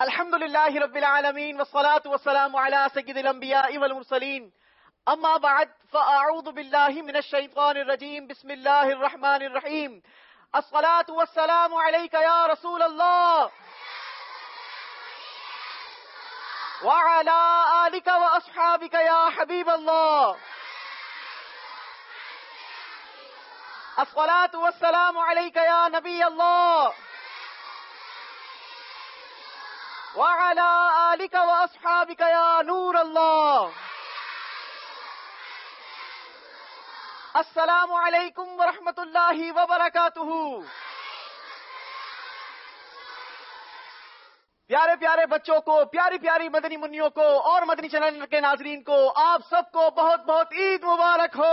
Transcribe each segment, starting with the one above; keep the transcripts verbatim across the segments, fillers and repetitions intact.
الحمد للہ رب العالمین والصلاة والسلام علی سید الانبیاء والمرسلین اما بعد فاعوذ باللہ من الشیطان الرجیم بسم اللہ الرحمن الرحیم الصلاة والسلام علیک یا رسول اللہ وعلی آلک واصحابک یا حبیب اللہ الصلاة والسلام علیک یا نبی اللہ وعلى آلك وأصحابك يا نور الله السلام علیکم ورحمۃ اللہ وبرکاتہ. پیارے پیارے بچوں کو، پیاری پیاری مدنی منیوں کو اور مدنی چینل کے ناظرین کو، آپ سب کو بہت بہت عید مبارک ہو.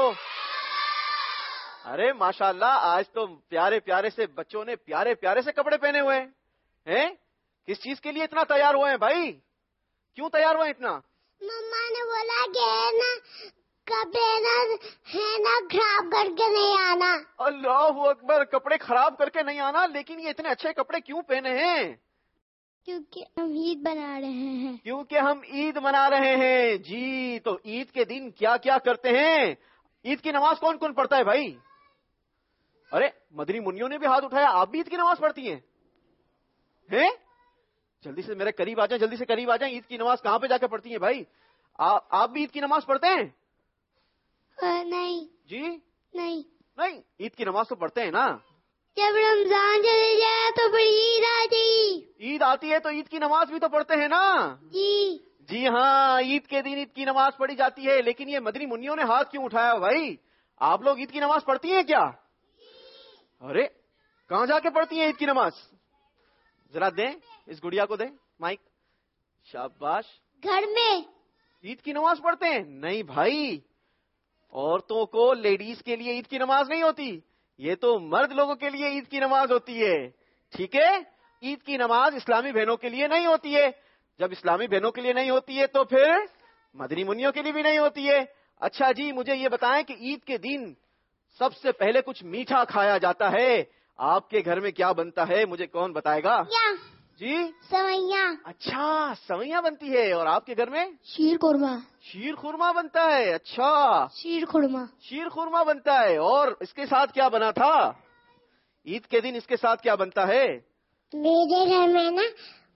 ارے ماشاءاللہ، آج تو پیارے پیارے سے بچوں نے پیارے پیارے سے کپڑے پہنے ہوئے ہیں. کس چیز کے لیے اتنا تیار ہوئے ہیں بھائی؟ کیوں تیار ہوئے ہیں اتنا؟ مما نے بولا کہ نا کپڑے نا ہے نا خراب کر کے نہیں آنا. اللہ اکبر، کپڑے خراب کر کے نہیں آنا. لیکن یہ اتنے اچھے کپڑے کیوں پہنے ہیں؟ کیونکہ ہم عید بنا رہے ہیں. کیونکہ ہم عید منا رہے ہیں. جی، تو عید کے دن کیا کیا کرتے ہیں؟ عید کی نماز کون کون پڑھتا ہے بھائی؟ ارے مدنی منیوں نے بھی ہاتھ اٹھایا. آپ بھی عید کی نماز پڑھتی ہیں؟ ہیں؟ جلدی سے میرے قریب آ جائیں، جلدی سے قریب آ جائیں. عید کی نماز کہاں پہ جا کے پڑھتی ہیں بھائی؟ آپ بھی عید کی نماز پڑھتے ہیں؟ نہیں. جی نہیں نہیں، عید کی نماز تو پڑھتے ہیں نا. جب رمضان چلے جائے تو پھر عید آتی. عید آتی ہے تو عید کی نماز بھی تو پڑھتے ہیں نا. جی جی ہاں، عید کے دن عید کی نماز پڑھی جاتی ہے. لیکن یہ مدنی منیوں نے ہاتھ کیوں اٹھایا بھائی؟ آپ لوگ عید کی نماز پڑھتی ہیں کیا؟ ارے کہاں جا کے پڑھتی ہیں عید کی نماز؟ ذرا دیں، اس گڑیا کو دیں مائک. شاباش. گھر میں. عید کی نماز پڑھتے ہیں؟ نہیں بھائی، عورتوں کو، لیڈیز کے لیے عید کی نماز نہیں ہوتی. یہ تو مرد لوگوں کے لیے عید کی نماز ہوتی ہے. ٹھیک ہے؟ عید کی نماز اسلامی بہنوں کے لیے نہیں ہوتی ہے. جب اسلامی بہنوں کے لیے نہیں ہوتی ہے تو پھر مدنی منیوں کے لیے بھی نہیں ہوتی ہے. اچھا جی، مجھے یہ بتائیں کہ عید کے دن سب سے پہلے کچھ میٹھا کھایا جاتا ہے. آپ کے گھر میں کیا بنتا ہے؟ مجھے کون بتائے گا؟ جی سوئیاں. اچھا، سوئیاں بنتی ہے. اور آپ کے گھر میں؟ شیر قورمہ. شیر خورما بنتا ہے. اچھا، شیر قورمہ. شیر خورما بنتا ہے. اور اس کے ساتھ کیا بنا تھا عید کے دن؟ اس کے ساتھ کیا بنتا ہے؟ میرے گھر میں نا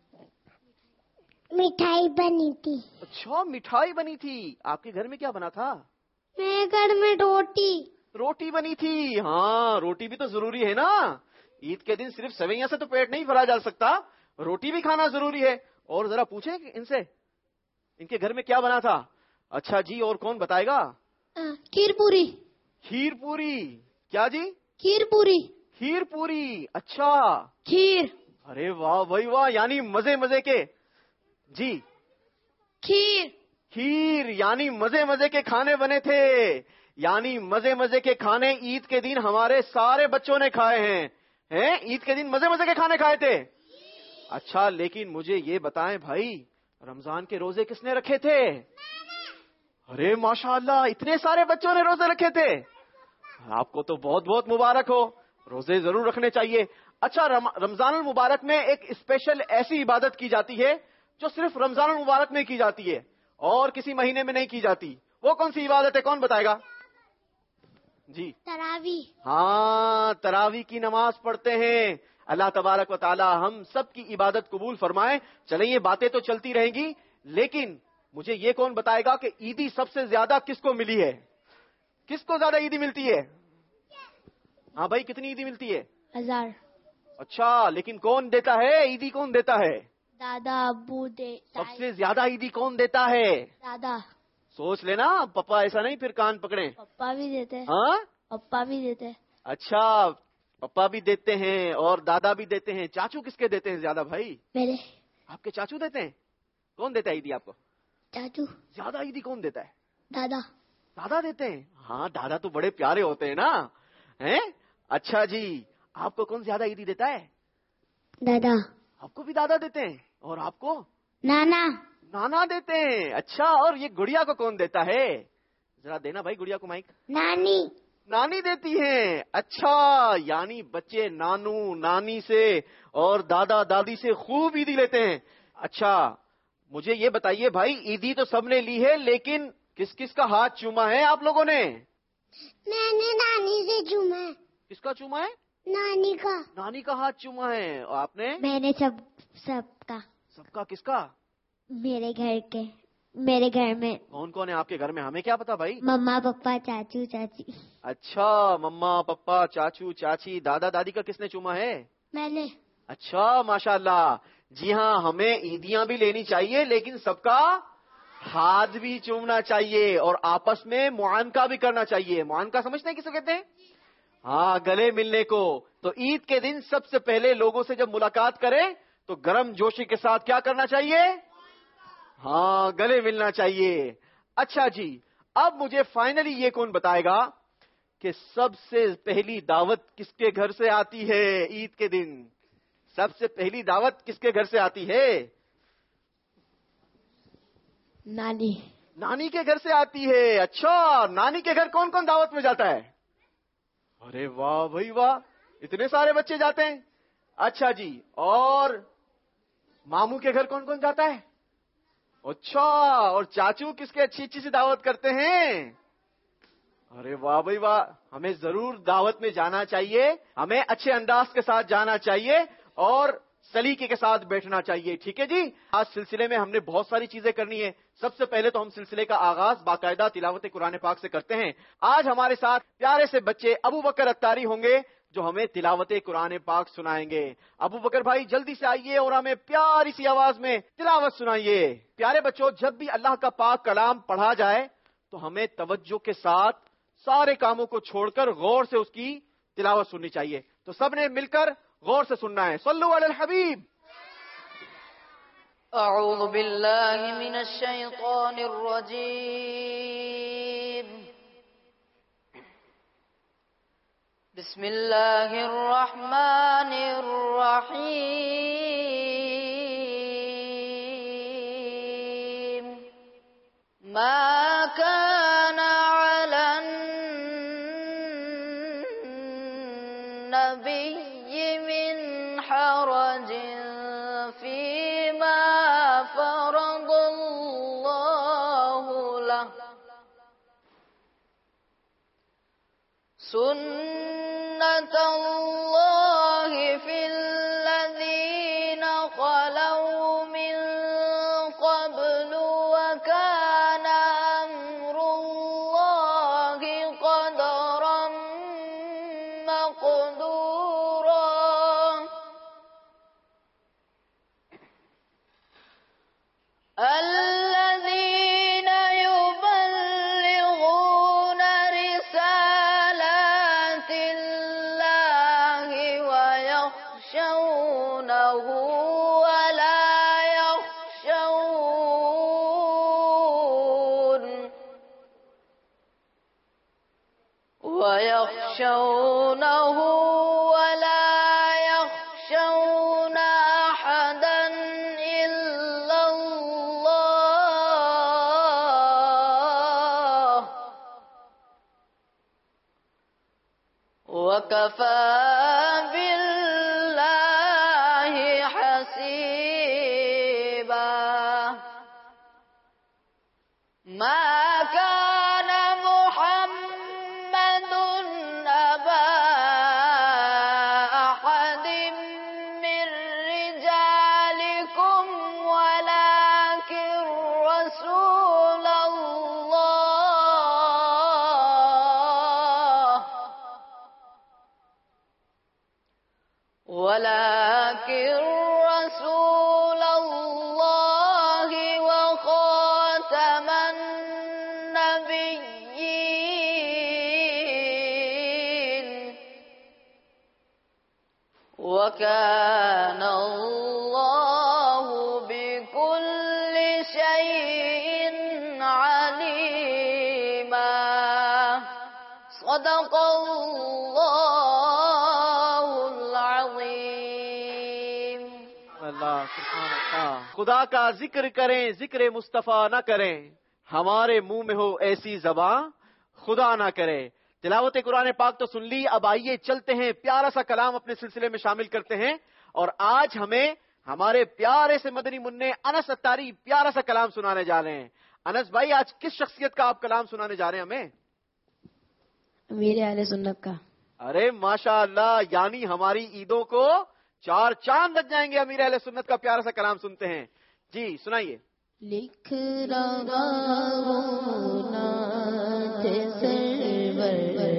مٹھائی بنی تھی. اچھا، مٹھائی بنی تھی. آپ کے گھر میں کیا بنا تھا؟ میرے گھر میں روٹی. روٹی بنی تھی. ہاں، روٹی بھی تو ضروری ہے نا. عید کے دن صرف سویاں سے تو پیٹ نہیں بھرا جا سکتا، روٹی بھی کھانا ضروری ہے. اور ذرا پوچھیں کہ ان سے ان کے گھر میں کیا بنا تھا. اچھا جی، اور کون بتائے گا؟ کھیر پوری. کھیر پوری. کیا جی؟ کھیر پوری. کھیر پوری. اچھا، کھیر. ارے واہ بھائی واہ، یعنی مزے مزے کے. جی، کھیر. کھیر یعنی مزے مزے کے کھانے بنے تھے. یعنی مزے مزے کے کھانے عید کے دن ہمارے سارے بچوں نے کھائے ہیں. ہیں؟ عید کے دن مزے مزے کے کھانے کھائے تھے. اچھا، لیکن مجھے یہ بتائیں بھائی، رمضان کے روزے کس نے رکھے تھے؟ ارے ماشاءاللہ، اتنے سارے بچوں نے روزے رکھے تھے. آپ کو تو بہت بہت مبارک ہو. روزے ضرور رکھنے چاہیے. اچھا، رمضان المبارک میں ایک اسپیشل ایسی عبادت کی جاتی ہے جو صرف رمضان المبارک میں کی جاتی ہے اور کسی مہینے میں نہیں کی جاتی. وہ کون سی عبادت ہے؟ کون بتائے گا؟ جی، تراویح. ہاں، تراویح کی نماز پڑھتے ہیں. اللہ تبارک و تعالی ہم سب کی عبادت قبول فرمائے. چلیں، یہ باتیں تو چلتی رہیں گی، لیکن مجھے یہ کون بتائے گا کہ عیدی سب سے زیادہ کس کو ملی ہے؟ کس کو زیادہ عیدی ملتی ہے؟ ہاں بھائی، کتنی عیدی ملتی ہے؟ ہزار. اچھا، لیکن کون دیتا ہے عیدی؟ کون دیتا ہے؟ دادا ابو دے. سب سے زیادہ عیدی کون دیتا ہے؟ دادا. سوچ لینا، پپا ایسا نہیں پھر کان پکڑے. پپا بھی دیتے. ہاں، پپا بھی دیتے. اچھا، پپا بھی دیتے ہیں اور دادا بھی دیتے ہیں. چاچو کس کے دیتے ہیں زیادہ بھائی؟ میرے. آپ کے چاچو دیتے ہیں؟ کون دیتا ہے عیدی آپ کو؟ چاچو. زیادہ عیدی کون دیتا ہے؟ دادا. دادا دیتے ہیں. ہاں، دادا تو بڑے پیارے ہوتے ہیں نا. ہیں؟ اچھا جی، آپ کو کون زیادہ عیدی دیتا ہے؟ دادا. آپ کو بھی دادا دیتے ہیں. اور آپ کو؟ نانا. نانا دیتے ہیں. اچھا، اور یہ گڑیا کو کون دیتا ہے؟ ذرا دینا بھائی گڑیا کو مائک. نانی. نانی دیتی ہیں. اچھا، یعنی بچے نانو نانی سے اور دادا دادی سے خوب عیدی لیتے ہیں. اچھا مجھے یہ بتائیے بھائی، عیدی تو سب نے لی ہے، لیکن کس کس کا ہاتھ چوما ہے آپ لوگوں نے؟ میں نے نانی سے چوما ہے. کس کا چوما ہے؟ نانی کا. نانی کا ہاتھ چوما ہے. اور آپ نے؟ میں نے سب سب کا. سب کا؟ کس کا؟ میرے گھر کے. میرے گھر میں کون کون ہے آپ کے گھر میں؟ ہمیں کیا پتا بھائی. مما پپا چاچو چاچی. اچھا، مما پپا چاچو چاچی دادا دادی کا کس نے چوما ہے؟ میں نے. اچھا ماشاء اللہ. جی ہاں، ہمیں عیدیاں بھی لینی چاہیے، لیکن سب کا ہاتھ بھی چومنا چاہیے اور آپس میں معانقہ بھی کرنا چاہیے. معانقہ سمجھتے ہیں کسے کہتے ہیں؟ ہاں، گلے ملنے کو. تو عید کے دن سب سے پہلے لوگوں سے جب ملاقات کریں تو گرم جوشی کے ساتھ کیا کرنا چاہیے؟ ہاں، گلے ملنا چاہیے. اچھا جی، اب مجھے فائنلی یہ کون بتائے گا کہ سب سے پہلی دعوت کس کے گھر سے آتی ہے عید کے دن؟ سب سے پہلی دعوت کس کے گھر سے آتی ہے؟ نانی. نانی کے گھر سے آتی ہے. اچھا، نانی کے گھر کون کون دعوت میں جاتا ہے؟ ارے واہ بھائی واہ، اتنے سارے بچے جاتے ہیں. اچھا جی، اور ماموں کے گھر کون کون جاتا ہے؟ اچھا، اور چاچو کس کے اچھی اچھی سی دعوت کرتے ہیں؟ ارے واہ بھائی واہ، ہمیں ضرور دعوت میں جانا چاہیے، ہمیں اچھے انداز کے ساتھ جانا چاہیے اور سلیقے کے ساتھ بیٹھنا چاہیے. ٹھیک ہے جی. آج سلسلے میں ہم نے بہت ساری چیزیں کرنی ہے. سب سے پہلے تو ہم سلسلے کا آغاز باقاعدہ تلاوت قرآن پاک سے کرتے ہیں. آج ہمارے ساتھ پیارے سے بچے ابو بکر اتاری ہوں گے جو ہمیں تلاوت قرآن پاک سنائیں گے. ابو بکر بھائی جلدی سے آئیے اور ہمیں پیاری سی آواز میں تلاوت سنائیے. پیارے بچوں، جب بھی اللہ کا پاک کلام پڑھا جائے تو ہمیں توجہ کے ساتھ سارے کاموں کو چھوڑ کر غور سے اس کی تلاوت سننی چاہیے. تو سب نے مل کر غور سے سننا ہے. صلو علی الحبیب. اعوذ باللہ من الشیطان الرجیم. بسم اللہ الرحمن الرحیم. ما كان على النبي من حرج فيما فرض الله له. سنة الله في الذين خلوا من قبل وكان أمر الله قدرا مقدورا. الذين يبلغون رسالات الله ويخشونه ولا يخشون ويخشونه ولا يخشون أحدا إلا الله وكفى بالله حسيبا. ما كان محمد أبا أحد من رجالكم ولكن رسول الله ولكن رسول الله وخاتم النبيين وكان الله بكل شيء عليما. صدق الله العظيم. اللہ سبحان اللہ. خدا کا ذکر کریں، ذکر مصطفیٰ نہ کریں، ہمارے منہ میں ہو ایسی زباں خدا نہ کرے. تلاوت قرآن پاک تو سن لی، اب آئیے چلتے ہیں پیارا سا کلام اپنے سلسلے میں شامل کرتے ہیں. اور آج ہمیں ہمارے پیارے سے مدنی منع انس اتاری پیارا سا کلام سنانے جا رہے ہیں. انس بھائی، آج کس شخصیت کا آپ کلام سنانے جا رہے ہیں ہمیں؟ امیر اہل سنت کا. ارے ماشاء اللہ، یعنی ہماری عیدوں کو چار چاند لگ جائیں گے امیر اہل سنت کا پیارا سا کلام سنتے ہیں. جی سنائیے. لکھ رہا ہوں نعت سرور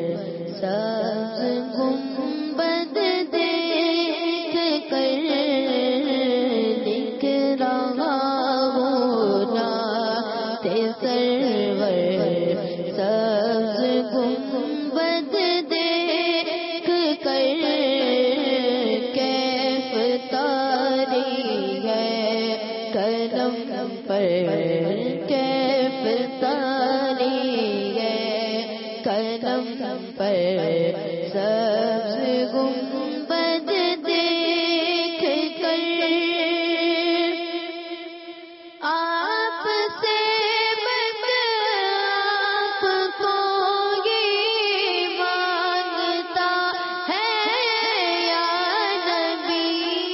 سبز گنبد دیکھ کر، لکھ رہا ہوں نعت سرور سبز گنبد دیکھ کر، کیف تاری ہے کرم پر، کیف تاری ہے کرم پر، سبز گنبد دیکھ کر. آپ سے بس آپ کو یہ مانگتا ہے یا نبی،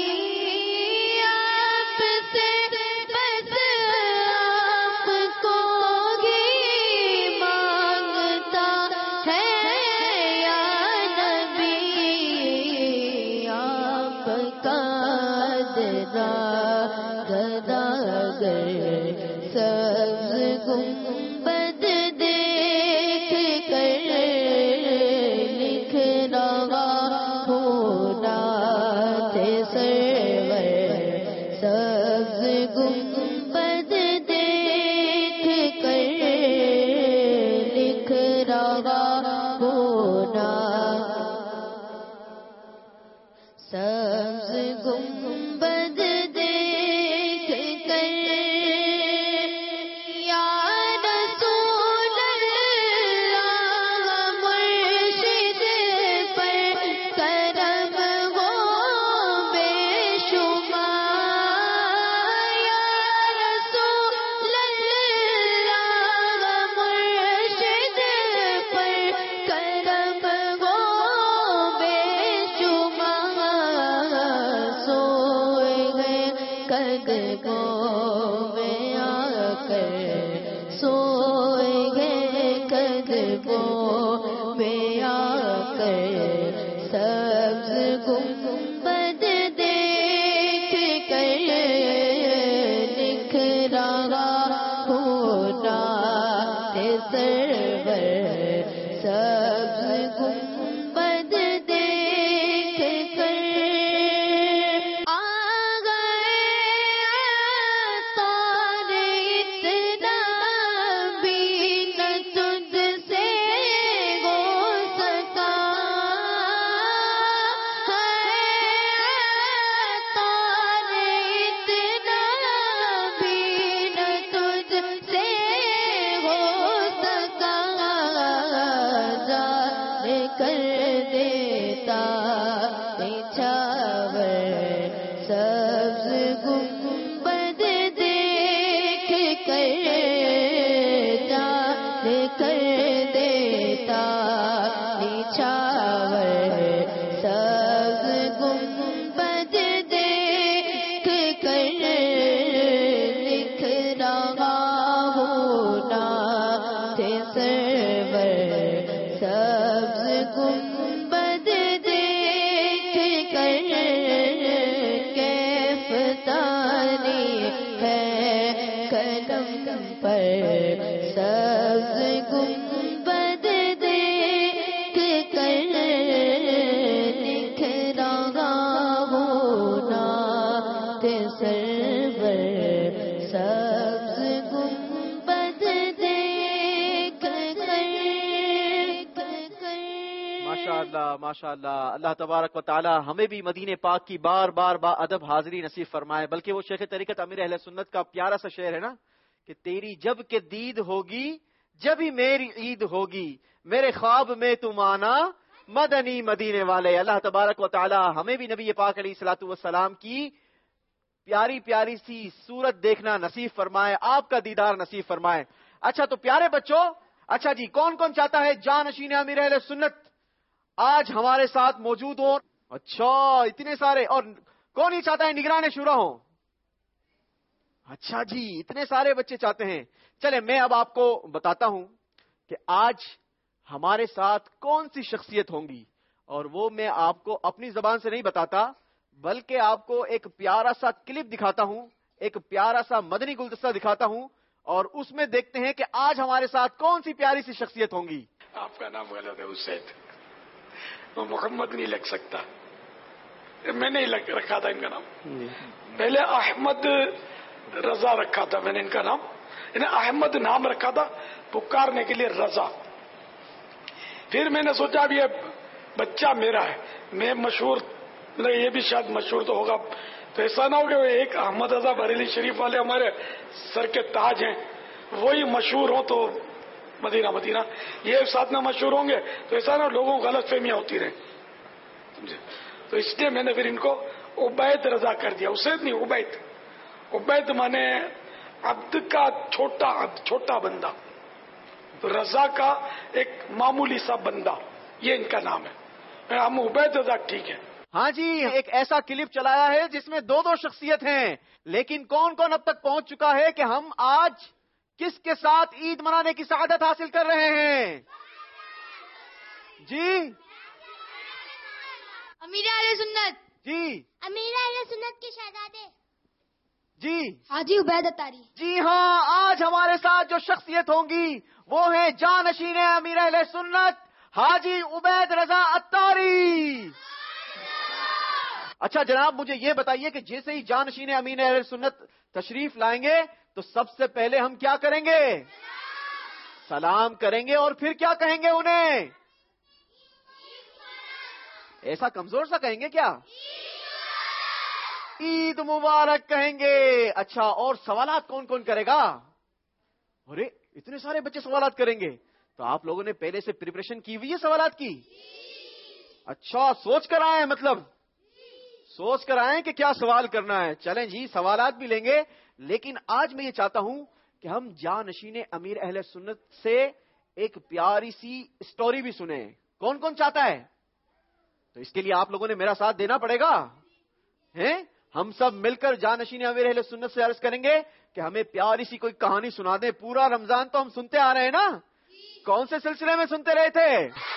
آپ سے بس آپ کو یہ مانگتا ہے یا نبی، آپ کا درا گدا گر سبز گنبد دیکھ کر، لکھ رہا ہوں نعت سرور سبز گنبد دیکھ کر، لکھ رہا ہوں نعت سبز گنبد دیکھ کر. یا رسول اللہ مرشد پر کرم ہو بے شمار، یا رسول اللہ مرشد پر کرم ہو بے شمار، سوئے گئے قدموں میں آ کر، سوئے گئے قدموں میں آ کر، سبز گنبد دیکھ کر، لکھ رہا ہوں نعت سرور سبز گنبد دیکھ کر. آ گئے عطار اتنا بھی نہ تجھ سے ہو سکا، ہے عطار اتنا بھی نہ تجھ سے ہو سکا، جان کر دیتا نچھاور سبز گنبد دیکھ کر، جان کر دیتا نچھاور سبز گنبد دیکھ کر، لکھ رہا ہوں نعت سرور سبز گنبد دیکھ کر، کیف تاری ہے قدم پر، سبز گنبد دیکھ کر، لکھ رہا ہوں نعت سرور سبز گنبد دیکھ کر. ماشاء اللہ ماشاء اللہ. اللہ تبارک و تعالی ہمیں بھی مدینے پاک کی بار بار با ادب حاضری نصیب فرمائے. بلکہ وہ شیخ طریقت امیر اہل سنت کا پیارا سا شعر ہے نا کہ تیری جب کہ دید ہوگی جب ہی میری عید ہوگی، میرے خواب میں تم آنا مدنی مدینے والے. اللہ تبارک و تعالی ہمیں بھی نبی پاک علیہ الصلوۃ والسلام کی پیاری پیاری سی صورت دیکھنا نصیب فرمائے، آپ کا دیدار نصیب فرمائے. اچھا تو پیارے بچوں، اچھا جی، کون کون چاہتا ہے جانشین امیر اہل سنت آج ہمارے ساتھ موجود ہوں؟ اچھا، اتنے سارے. اور کون ہی چاہتا ہے نگران شورا ہوں؟ اچھا جی، اتنے سارے بچے چاہتے ہیں. چلے میں اب آپ کو بتاتا ہوں کہ آج ہمارے ساتھ کون سی شخصیت ہوں گی، اور وہ میں آپ کو اپنی زبان سے نہیں بتاتا بلکہ آپ کو ایک پیارا سا کلپ دکھاتا ہوں، ایک پیارا سا مدنی گلدستہ دکھاتا ہوں، اور اس میں دیکھتے ہیں کہ آج ہمارے ساتھ کون سی پیاری سی شخصیت ہوں گی. آپ کا نام غلط ہے حسین، وہ محمد نہیں لگ سکتا. میں نے لگ رکھا تھا ان کا نام، پہلے احمد رضا رکھا تھا میں نے ان کا نام. انہیں احمد نام رکھا تھا پکارنے کے لیے رضا. پھر میں نے سوچا اب یہ بچہ میرا ہے، میں مشہور، یہ بھی شاید مشہور تو ہوگا، تو ایسا نہ ہو کہ ایک احمد رضا بریلی شریف والے ہمارے سر کے تاج ہیں، وہی مشہور ہوں تو مدینہ مدینہ یہ ساتھ نہ مشہور ہوں گے تو ایسا نہ لوگوں کو غلط فہمیاں ہوتی رہیں. تو اس لیے میں نے پھر ان کو عبید رضا کر دیا. اسید نہیں، عبید. عبید مانے عبد کا چھوٹا عبد، چھوٹا بندہ، تو رضا کا ایک معمولی سا بندہ، یہ ان کا نام ہے. ہم عبید رضا ٹھیک ہے. ہاں جی، ایک ایسا کلپ چلایا ہے جس میں دو دو شخصیت ہیں، لیکن کون کون اب تک پہنچ چکا ہے کہ ہم آج کس کے ساتھ عید منانے کی سعادت حاصل کر رہے ہیں؟ جی امیر اہل سنت. جی امیر اہل سنت کے شہزادے جی حاجی عبید اتاری. جی ہاں، آج ہمارے ساتھ جو شخصیت ہوں گی وہ ہیں جانشین امیر اہل سنت حاجی عبید رضا اتاری. اچھا جناب، مجھے یہ بتائیے کہ جیسے ہی جانشین امیر اہل سنت تشریف لائیں گے تو سب سے پہلے ہم کیا کریں گے؟ سلام کریں گے. اور پھر کیا کہیں گے انہیں؟ ایسا کمزور سا کہیں گے کیا؟ عید مبارک کہیں گے. اچھا، اور سوالات کون کون کرے گا؟ ارے اتنے سارے بچے سوالات کریں گے، تو آپ لوگوں نے پہلے سے پریپریشن کی ہوئی ہے سوالات کی؟ اچھا، سوچ کر آئے ہیں، مطلب سوچ کر آئے ہیں کہ کیا سوال کرنا ہے. چلیں جی، سوالات بھی لیں گے، لیکن آج میں یہ چاہتا ہوں کہ ہم جانشین امیر اہل سنت سے ایک پیاری سی اسٹوری بھی سنیں. کون کون چاہتا ہے؟ تو اس کے لیے آپ لوگوں نے میرا ساتھ دینا پڑے گا. ہیں ہم سب مل کر جانشین امیر اہل سنت سے عرض کریں گے کہ ہمیں پیاری سی کوئی کہانی سنا دیں. پورا رمضان تو ہم سنتے آ رہے ہیں نا. کون سے سلسلے میں سنتے رہے تھے؟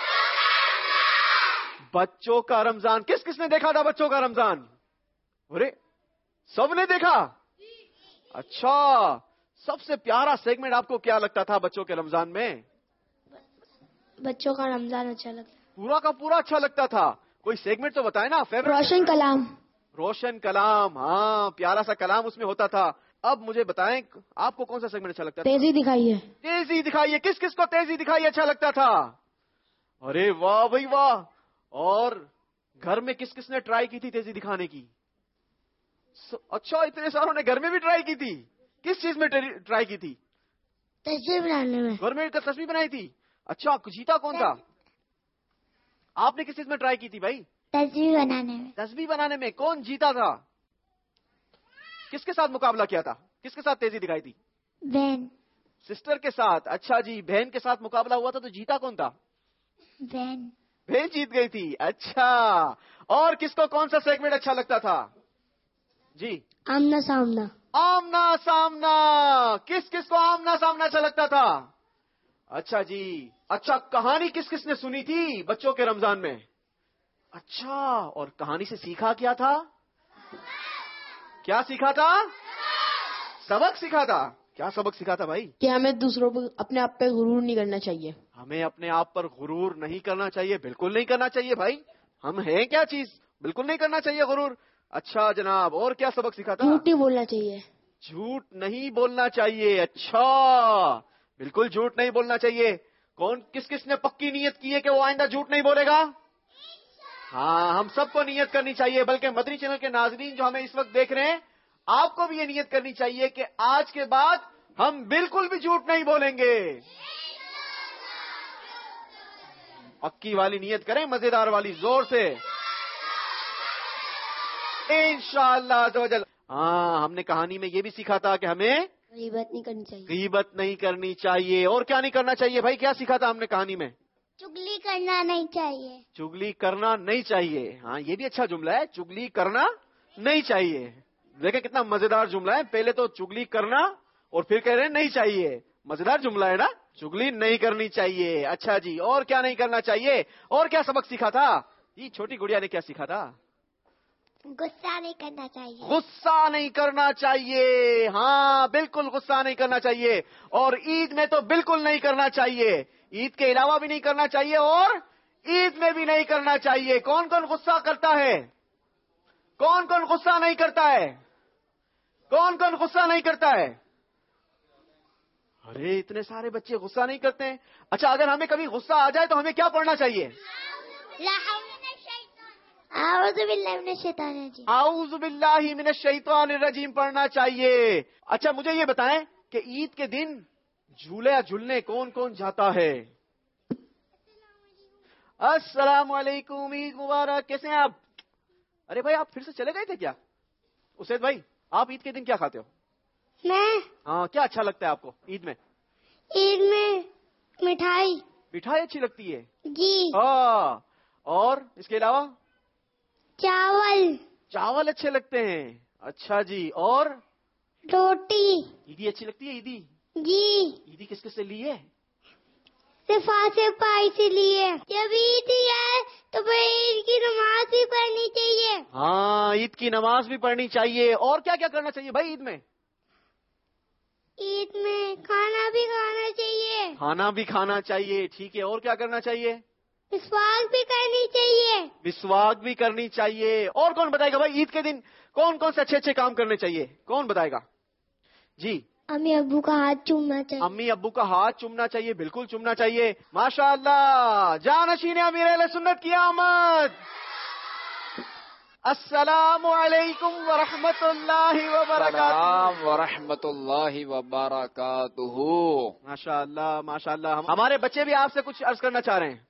بچوں کا رمضان. کس کس نے دیکھا تھا بچوں کا رمضان؟ ارے سب نے دیکھا. اچھا، سب سے پیارا سیگمنٹ آپ کو کیا لگتا تھا بچوں کے رمضان میں؟ بچوں کا رمضان اچھا لگتا. پورا کا پورا اچھا لگتا تھا. کوئی سیگمنٹ تو بتائے نا. فیوریٹ روشن کلام. روشن کلام، ہاں پیارا سا کلام اس میں ہوتا تھا. اب مجھے بتائیں آپ کو کون سا سیگمنٹ اچھا لگتا تھا؟ تیزی دکھائیے. تیزی دکھائیے. کس کس کو تیزی دکھائیے اچھا لگتا تھا؟ ارے واہ بھائی واہ. اور گھر میں کس کس نے ٹرائی کی تھی تیزی دکھانے کی؟ اچھا، اتنے ساروں نے گھر میں بھی ٹرائی کی تھی. کس چیز میں ٹرائی کی تھی؟ تصویر بنانے میں. گھر میں تصویر بنائی تھی. اچھا، جیتا کون تھا؟ آپ نے کس چیز میں ٹرائی کی تھی بھائی؟ تصویر بنانے میں. تصویر بنانے میں. کون جیتا تھا؟ کس کے ساتھ مقابلہ کیا تھا؟ کس کے ساتھ تیزی دکھائی تھی؟ بہن. سسٹر کے ساتھ. اچھا جی، بہن کے ساتھ مقابلہ ہوا تھا تو جیتا کون تھا؟ بہن. بہن جیت گئی تھی. اچھا، اور کس کو کون سا سیگمنٹ اچھا لگتا تھا؟ جی آمنا سامنا. آمنا سامنا. کس کس کو آمنا سامنا اچھا لگتا تھا؟ اچھا جی. اچھا، کہانی کس کس نے سنی تھی بچوں کے رمضان میں؟ اچھا، اور کہانی سے سیکھا کیا تھا؟ کیا سیکھا تھا؟ سبق سیکھا تھا. کیا سبق سیکھا تھا بھائی؟ کہ ہمیں دوسروں کو اپنے آپ پہ غرور نہیں کرنا چاہیے. ہمیں اپنے آپ پر غرور نہیں کرنا چاہیے. بالکل نہیں کرنا چاہیے بھائی. ہم ہیں کیا چیز؟ بالکل نہیں کرنا چاہیے غرور. اچھا جناب، اور کیا سبق سیکھا تھا؟ جھوٹ نہیں بولنا چاہیے. جھوٹ نہیں بولنا چاہیے. اچھا، بالکل جھوٹ نہیں بولنا چاہیے. کون کس کس نے پکی نیت کی ہے کہ وہ آئندہ جھوٹ نہیں بولے گا؟ ہاں، ہم سب کو نیت کرنی چاہیے. بلکہ مدنی چینل کے ناظرین جو ہمیں اس وقت دیکھ رہے ہیں، آپ کو بھی یہ نیت کرنی چاہیے کہ آج کے بعد ہم بالکل بھی جھوٹ نہیں بولیں گے. پکی والی نیت کریں، مزیدار والی، زور سے. انشاءاللہ عز و جل. ہاں، ہم نے کہانی میں یہ بھی سیکھا تھا کہ ہمیں غیبت نہیں کرنی چاہیے. غیبت نہیں کرنی چاہیے. اور کیا نہیں کرنا چاہیے بھائی؟ کیا سیکھا تھا ہم نے کہانی میں؟ چگلی کرنا نہیں چاہیے. چگلی کرنا نہیں چاہیے. ہاں یہ بھی اچھا جملہ ہے, چگلی کرنا نہیں چاہیے. دیکھیں کتنا مزیدار جملہ ہے. پہلے تو چگلی کرنا اور پھر کہہ رہے ہیں نہیں چاہیے. مزیدار جملہ ہے نا, چگلی نہیں کرنی چاہیے. اچھا جی, اور کیا نہیں کرنا چاہیے؟ اور کیا سبق سیکھا تھا جی؟ چھوٹی گڑیا نے کیا سیکھا تھا؟ غصہ نہیں کرنا چاہیے. غصہ نہیں کرنا چاہیے. ہاں بالکل غصہ نہیں کرنا چاہیے. اور عید میں تو بالکل نہیں کرنا چاہیے. عید کے علاوہ بھی نہیں کرنا چاہیے اور عید میں بھی نہیں کرنا چاہیے. کون کون غصہ کرتا ہے؟ کون کون غصہ نہیں کرتا ہے؟ کون کون غصہ نہیں کرتا ہے؟ ارے اتنے سارے بچے غصہ نہیں کرتے ہیں. اچھا اگر ہمیں کبھی غصہ آ جائے تو ہمیں کیا پڑھنا چاہیے؟ اعوذ باللہ من الشیطان الرجیم. اعوذ باللہ من الشیطان الرجیم پڑھنا چاہیے. اچھا مجھے یہ بتائیں کہ عید کے دن جھولے جھولنے کون کون جاتا ہے؟ السلام علیکم, عید مبارک. کیسے ہیں آپ؟ ارے بھائی آپ پھر سے چلے گئے تھے کیا؟ اسید بھائی آپ عید کے دن کیا کھاتے ہو؟ میں ہاں کیا اچھا لگتا ہے آپ کو عید میں؟ عید میں مٹھائی. مٹھائی اچھی لگتی ہے؟ جی. ہاں. اور اس کے علاوہ؟ چاول. چاول اچھے لگتے ہیں. اچھا جی. اور روٹی. عیدی اچھی لگتی ہے؟ عیدی جی. عیدی کس کس سے لی ہے؟ صفا سے پائی سے لیے. جب عید ہے تو پھر عید کی نماز بھی پڑھنی چاہیے. ہاں عید کی نماز بھی پڑھنی چاہیے. اور کیا کیا کرنا چاہیے بھائی عید میں؟ عید میں کھانا بھی کھانا چاہیے. کھانا بھی کھانا چاہیے. ٹھیک ہے. اور کیا کرنا چاہیے؟ مسواک بھی کرنی چاہیے. مسواک بھی کرنی چاہیے. اور کون بتائے گا بھائی عید کے دن کون کون سے اچھے اچھے کام کرنے چاہیے؟ کون بتائے گا جی؟ امی ابو کا ہاتھ چومنا چاہیے. امی ابو کا ہاتھ چومنا چاہیے. بالکل چومنا چاہیے. ماشاء اللہ. جانشین امیر اہل سنت کی آمد. السلام علیکم ورحمۃ اللہ وبرکاتہ. السلام ورحمۃ اللہ وبرکاتہ. ماشاء اللہ ماشاء اللہ. ہمارے بچے بھی آپ سے کچھ عرض کرنا چاہ رہے ہیں.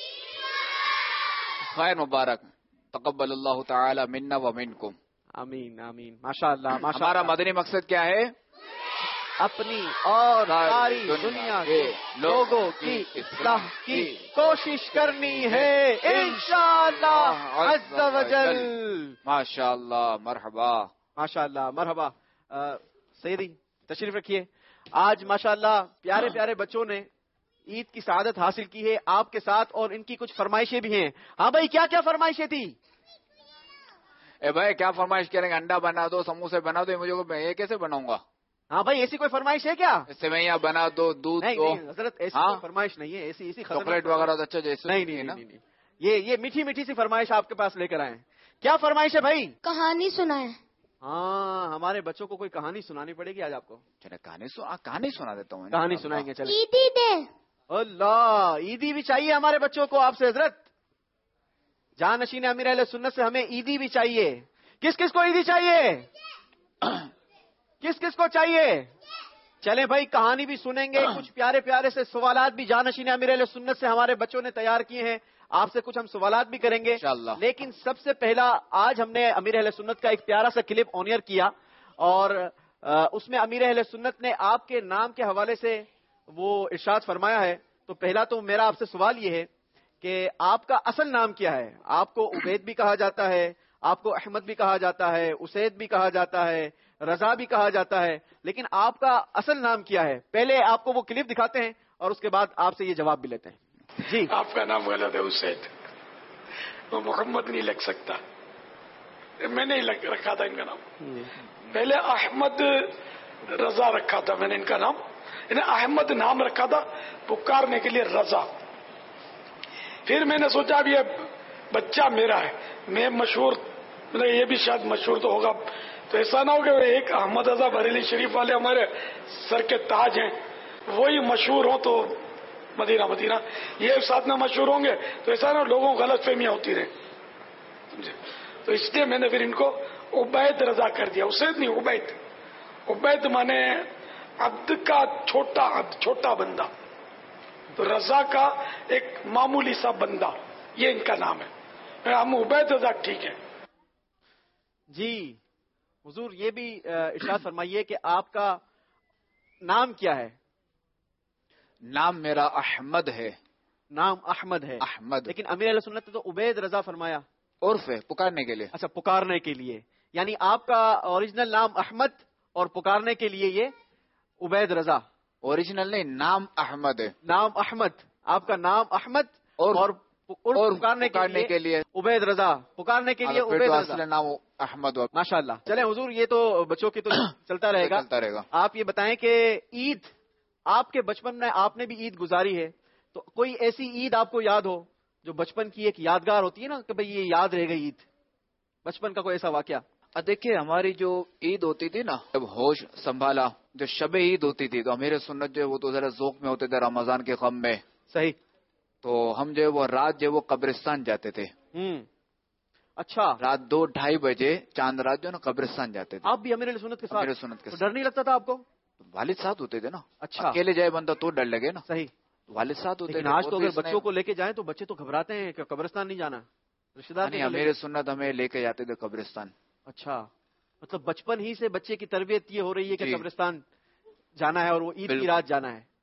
خیر مبارک. تقبل اللہ تعالی منا و منکم. آمین آمین. ماشاء اللہ ماشاء ہمارا اللہ. مدنی مقصد کیا ہے؟ اپنی اور ساری دنیا کے لوگوں کی اصلاح کی کوشش کرنی ہے انشاءاللہ عز و جل. ماشاء اللہ. مرحبا. ماشاء اللہ مرحبا. سیدی تشریف رکھیے. آج ماشاء اللہ پیارے پیارے بچوں نے عید کی سعادت حاصل کی ہے آپ کے ساتھ, اور ان کی کچھ فرمائشیں بھی ہیں. ہاں بھائی کیا کیا فرمائشیں تھی؟ اے بھائی کیا فرمائش کریں گے؟ انڈا بنا دو, سموسے بنا دو. مجھے میں یہ کیسے بناؤں گا؟ ہاں بھائی ایسی کوئی فرمائش ہے کیا؟ سویاں بنا دو, دودھ نہیں دو. نہیں حضرت ایسی ہاں؟ کوئی فرمائش نہیں ہے. ایسی ایسی خطرناک چاکلیٹ وغیرہ تو اچھا جیسے نہیں نہیں نہیں نہیں. یہ یہ میٹھی میٹھی سی فرمائش آپ کے پاس لے کر آئے ہیں. کیا فرمائش ہے بھائی؟ کہانی سنائیں. ہاں ہمارے بچوں کو کوئی کہانی سنانی پڑے گی آج آپ کو. چلے کہانی سنا کہانی سنا دیتا ہوں. کہانی سنائیں گے. چلیں. عیدی دے. اللہ عیدی بھی چاہیے ہمارے بچوں کو آپ سے حضرت. جانشین امیر اہل سنت سے ہمیں عیدی بھی چاہیے. کس کس کو عیدی چاہیے؟ کس کس کو چاہیے؟ چلیں بھائی کہانی بھی سنیں گے. کچھ پیارے پیارے سے سوالات بھی جانشین امیر اہل سنت سے ہمارے بچوں نے تیار کیے ہیں. آپ سے کچھ ہم سوالات بھی کریں گے انشاءاللہ. لیکن سب سے پہلا آج ہم نے امیر اہل سنت کا ایک پیارا سا کلپ آن ایئر کیا, اور اس میں امیر اہل سنت نے آپ کے نام کے حوالے سے وہ ارشاد فرمایا ہے. تو پہلا تو میرا آپ سے سوال یہ ہے کہ آپ کا اصل نام کیا ہے؟ آپ کو عبید بھی کہا جاتا ہے, آپ کو احمد بھی کہا جاتا ہے, اسید بھی کہا جاتا ہے, رضا بھی کہا جاتا ہے, لیکن آپ کا اصل نام کیا ہے؟ پہلے آپ کو وہ کلپ دکھاتے ہیں اور اس کے بعد آپ سے یہ جواب بھی لیتے ہیں. جی آپ کا نام غلط ہے اسید, وہ محمد نہیں لگ سکتا. میں نے ہی رکھا تھا ان کا نام. پہلے احمد رضا رکھا تھا میں نے ان کا نام. انہیں احمد نام رکھا تھا پکارنے کے لیے رضا. پھر میں نے سوچا اب یہ بچہ میرا ہے, میں مشہور مطلب یہ بھی شاید مشہور تو ہوگا, تو ایسا نہ ہو کہ ایک احمد رضا بریلی شریف والے ہمارے سر کے تاج ہیں وہی مشہور ہوں تو مدینہ مدینہ یہ ساتھ میں مشہور ہوں گے تو ایسا نہ لوگوں کو غلط فہمیاں ہوتی رہیں. تو اس لیے میں نے پھر ان کو عبید رضا کر دیا. اسید نہیں عبید. عبید مانے عبد کا چھوٹا عبد, چھوٹا بندہ. تو رضا کا ایک معمولی سا بندہ, یہ ان کا نام ہے. ہم عبید رضا ٹھیک ہے. جی حضور یہ بھی ارشاد فرمائیے کہ آپ کا नाम क्या है? नाम मेरा अहमद है. नाम अहमद है. अहमद. लेकिन अमीर अहले सुन्नत ने तो उबैद रजा फरमाया. उर्फ है, पुकारने के लिए. अच्छा, पुकारने के लिए. यानी आपका ओरिजिनल नाम अहमद और पुकारने के लिए ये उबैद रजा. ओरिजिनल नहीं, नाम अहमद है. नाम अहमद, आपका नाम अहमद और और, और, और पुकारने, पुकारने के के लिए उबैद रजा. पुकारने के लिए फिर उबैद तो रजा. असली नाम अहमद हुआ. माशाल्लाह. चले हुजूर, ये तो बच्चों की तो चलता रहेगा. चलता रहेगा. आप ये बताएं कि ईद, आपके बचपन में आपने भी ईद गुजारी है, तो कोई ऐसी ईद आपको याद हो जो बचपन की एक यादगार होती है ना, कि भाई ये याद रह गई ईद, बचपन का कोई ऐसा वाकया? देखिए, हमारी जो ईद होती थी ना, जब होश संभाला, जो शबे ईद होती थी, तो अमीर सुन्नत जो है वो तो जरा जोक में होते थे, रमजान के गम में. सही. तो हम जो है वो रात जो है वो कब्रिस्तान जाते थे. हम्म. अच्छा, रात दो ढाई बजे चांद रात जो है ना कब्रिस्तान जाते थे. आप भी अमीर सुन्नत के साथ? अमीर सुन्नत के तो साथ. डर नहीं लगता था आपको? वालिद साथ होते थे ना. अच्छा. अकेले जाए बंदा तो डर लगे ना. सही. वालिद साथ होते लेकिन थे. आज तो और अगर भी बच्चों को लेके जाएं तो बच्चे तो घबराते हैं कि कब्रिस्तान नहीं जाना, रिश्तेदार नहीं, नहीं अमीर लेके- सुन्नत हमें लेके जाते थे कब्रिस्तान. अच्छा, मतलब बचपन ही से बच्चे की तरबियत ये हो रही है कि जी. कब्रिस्तान जाना है और वो ईद की बिल्कुल. रात जाना है.